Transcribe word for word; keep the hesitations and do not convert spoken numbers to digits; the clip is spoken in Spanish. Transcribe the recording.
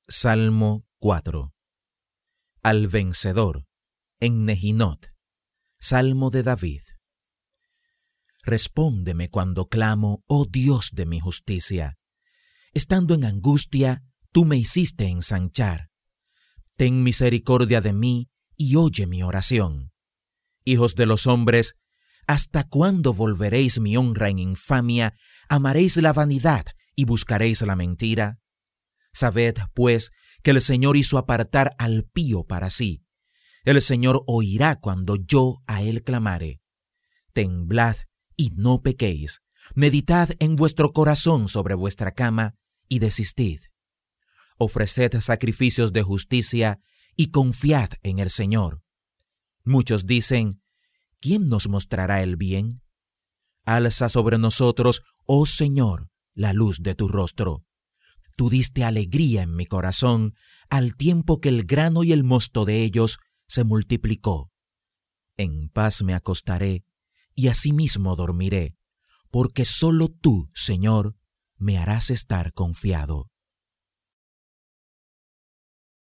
Salmo cuatro. Al vencedor, en Nehinot, Salmo de David. Respóndeme cuando clamo, oh Dios de mi justicia. Estando en angustia, tú me hiciste ensanchar. Ten misericordia de mí y oye mi oración. Hijos de los hombres, ¿hasta cuándo volveréis mi honra en infamia? ¿Amaréis la vanidad y buscaréis la mentira? Sabed, pues, que el Señor hizo apartar al pío para sí. El Señor oirá cuando yo a él clamare. Temblad y no pequéis. Meditad en vuestro corazón sobre vuestra cama y desistid. Ofreced sacrificios de justicia y confiad en el Señor. Muchos dicen, ¿quién nos mostrará el bien? Alza sobre nosotros, oh Señor, la luz de tu rostro. Tú diste alegría en mi corazón al tiempo que el grano y el mosto de ellos se multiplicó. En paz me acostaré y asimismo dormiré, porque solo tú, Señor, me harás estar confiado.